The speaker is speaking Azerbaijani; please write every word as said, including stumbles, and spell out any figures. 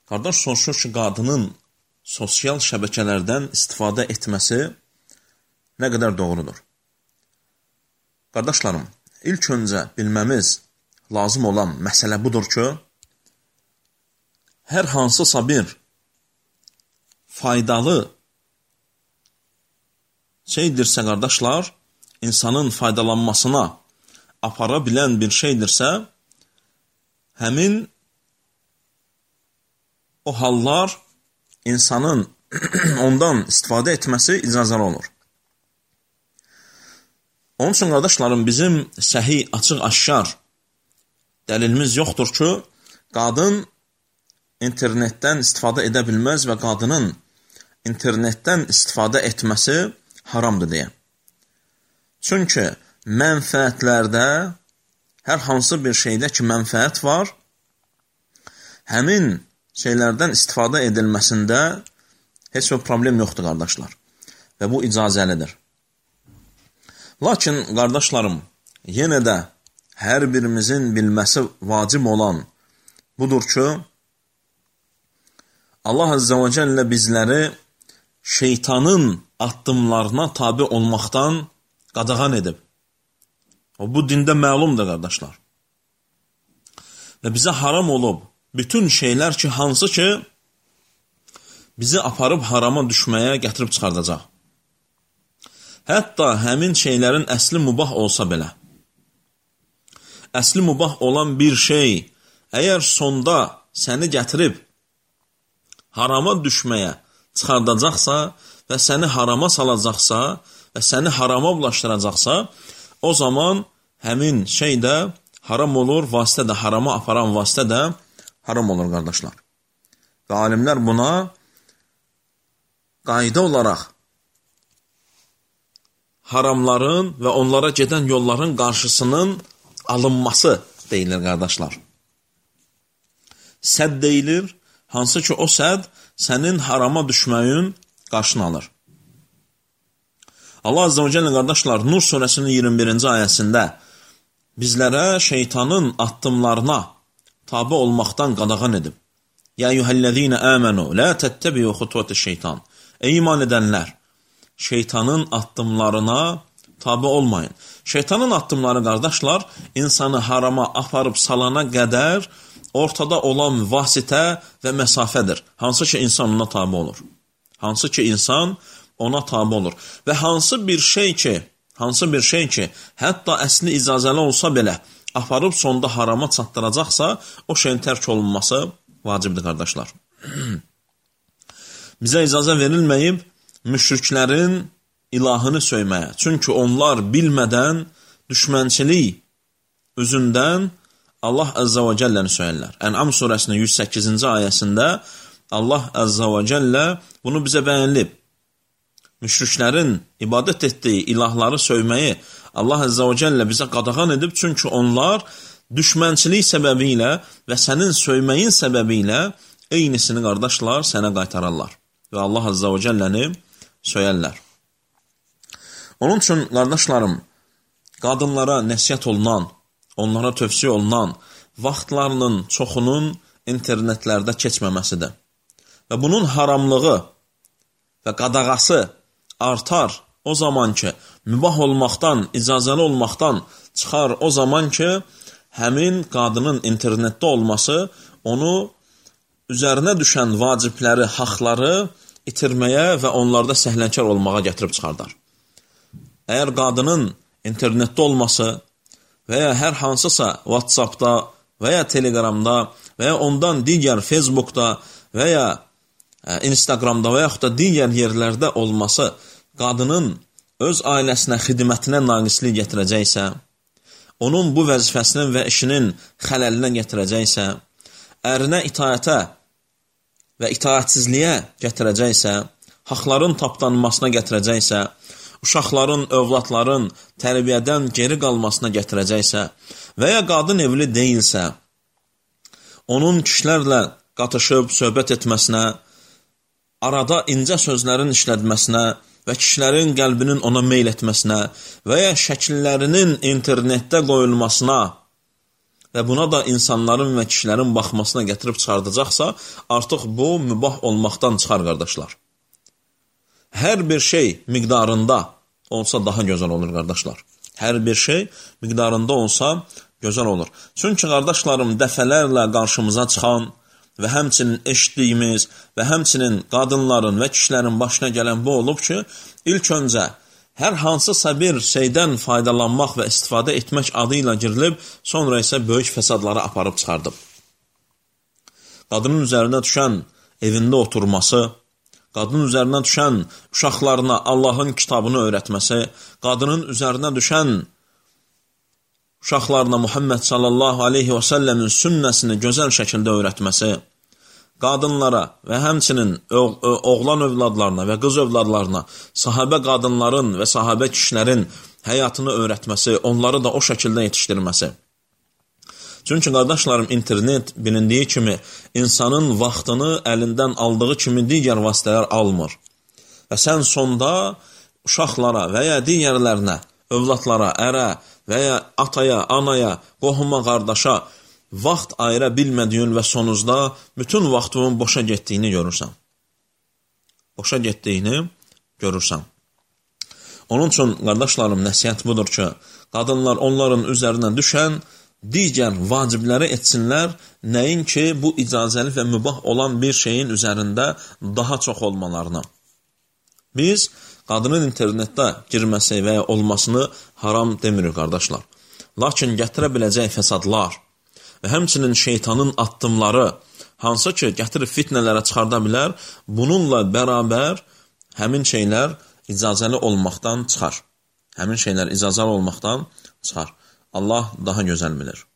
Qardaş soruşur ki, qadının sosial şəbəkələrdən istifadə etməsi nə qədər doğrudur? Qardaşlarım, ilk öncə bilməmiz lazım olan məsələ budur ki, hər hansısa bir faydalı şeydirsə, qardaşlar, insanın faydalanmasına apara bilən bir şeydirsə, həmin o hallar insanın ondan istifadə etməsi icazəli olur. Onun üçün, qardaşlarım, bizim səhi, açıq, aşkar dəlilimiz yoxdur ki, qadın internetdən istifadə edə bilməz və qadının internetdən istifadə etməsi haramdır deyə. Çünki mənfəətlərdə, hər hansı bir şeydə ki, mənfəət var, həmin şeylərdən istifadə edilməsində heç bir problem yoxdur, qardaşlar. Və bu icazəlidir. Lakin, qardaşlarım, yenə də hər birimizin bilməsi vacib olan budur ki, Allah Azza və Cəllə bizləri şeytanın addımlarına tabi olmaqdan qadağan edib. O, bu dində məlumdur, qardaşlar. Və bizə haram olub bütün şeylər ki, hansı ki, bizi aparıb harama düşməyə gətirib çıxardacaq. Hətta həmin şeylərin əsli mübah olsa belə. Əsli mübah olan bir şey, əgər sonda səni gətirib harama düşməyə çıxardacaqsa və səni harama salacaqsa və səni harama bulaşdıracaqsa, o zaman həmin şey də haram olur, vasitə də harama aparan vasitə də haram olur, qardaşlar. Və alimlər buna qayda olaraq haramların və onlara gedən yolların qarşısının alınması deyilir, qardaşlar. Səd deyilir, hansı ki o səd sənin harama düşməyin qarşını alır. Allah Azza və Cəllə, qardaşlar, Nur surəsinin iyirmi birinci ayəsində bizlərə şeytanın addımlarına tabi olmaqdan qadağan edib. Ya eyyuhəl-ləzīnə əmənu, lə təttəbiyu xutuvətə şeytan. Ey iman edənlər, şeytanın addımlarına tabi olmayın. Şeytanın addımları, qardaşlar, insanı harama aparıb salana qədər ortada olan vasitə və məsafədir. Hansı ki, insan ona tabi olur. Hansı ki, insan ona tabi olur. Və hansı bir şey ki, hansı bir şey ki, hətta əsli icazəli olsa belə, aparıb sonda harama çatdıracaqsa, o şeyin tərk olunması vacibdir, qardaşlar. Bizə icazə verilməyib müşriklərin ilahını söyməyə. Çünki onlar bilmədən düşmənçilik üzündən Allah Əzzə və Cəlləni söyərlər. Ən'am surəsinin yüz səkkizinci ayəsində Allah Əzzə və Cəllə bunu bizə bəyənlib. Müşriklərin ibadət etdiyi ilahları söyməyi Allah Əzzə və Cəllə bizə qadağan edib, çünki onlar düşmənçilik səbəbi ilə və sənin söyməyin səbəbi ilə eynisini, qardaşlar, sənə qaytararlar və Allah Əzzə və Cəlləni söyərlər. Onun üçün, qardaşlarım, qadınlara nəsihət olunan, onlara tövsiyə olunan vaxtlarının çoxunun internetlərdə keçməməsidir. Və bunun haramlığı və qadağası artar o zaman ki, mübah olmaqdan, icazəli olmaqdan çıxar o zaman ki, həmin qadının internetdə olması onu üzərinə düşən vacibləri, haqları itirməyə və onlarda səhlənkar olmağa gətirib çıxardar. Əgər qadının internetdə olması və ya hər hansısa WhatsAppda və ya Telegramda və ya ondan digər Facebookda və ya Instagramda və yaxud da digər yerlərdə olması qadının öz ailəsinə, xidmətinə naqislik gətirəcəksə, onun bu vəzifəsinin və işinin xələlinə gətirəcəksə, ərinə itaətə və itaətsizliyə gətirəcəksə, haqların tapdanmasına gətirəcəksə, uşaqların, övladların tərbiyədən geri qalmasına gətirəcəksə və ya qadın evli deyilsə, onun kişilərlə qatışıb söhbət etməsinə, arada incə sözlərin işlədməsinə və kişilərin qəlbinin ona meyl etməsinə və ya şəkillərinin internetdə qoyulmasına və buna da insanların və kişilərin baxmasına gətirib çıxardacaqsa, artıq bu mübah olmaqdan çıxar, qardaşlar. Hər bir şey miqdarında olsa daha gözəl olur, qardaşlar. Hər bir şey miqdarında olsa gözəl olur. Çünki, qardaşlarım, dəfələrlə qarşımıza çıxan və həmçinin eşitdiyimiz və həmçinin qadınların və kişilərin başına gələn bu olub ki, ilk öncə hər hansısa bir şeydən faydalanmaq və istifadə etmək adı ilə girilib, sonra isə böyük fəsadlara aparıb çıxardıb. Qadının üzərində düşən evində oturması, qadının üzərinə düşən uşaqlarına Allahın kitabını öyrətməsi, qadının üzərinə düşən uşaqlarına Muhammed sallallahu aleyhi və səlləmin sünnəsini gözəl şəkildə öyrətməsi, qadınlara və həmçinin oğlan övladlarına və qız övladlarına sahabə qadınların və sahabə kişilərin həyatını öyrətməsi, onları da o şəkildə yetişdirməsi. Çünki, qardaşlarım, internet bilindiyi kimi insanın vaxtını əlindən aldığı kimi digər vasitələr almır. Və sən sonda uşaqlara və ya digərlərinə, övladlara, ərə və ya ataya, anaya, qohuma, qardaşa vaxt ayıra bilmədiyin və sonuzda bütün vaxtının boşa getdiyini görürsən. Boşa getdiyini görürsən. Onun üçün, qardaşlarım, nəsihət budur ki, qadınlar onların üzərinə düşən digər vacibləri etsinlər, nəyin ki, bu icazəli və mübah olan bir şeyin üzərində daha çox olmalarına. Biz qadının internetdə girməsi və ya olmasını haram demirik, qardaşlar. Lakin gətirə biləcək fəsadlar və həmçinin şeytanın addımları, hansı ki, gətirib fitnələrə çıxarda bilər, bununla bərabər həmin şeylər icazəli olmaqdan çıxar. Həmin şeylər icazəli olmaqdan çıxar. Allah daha gözəl bilir.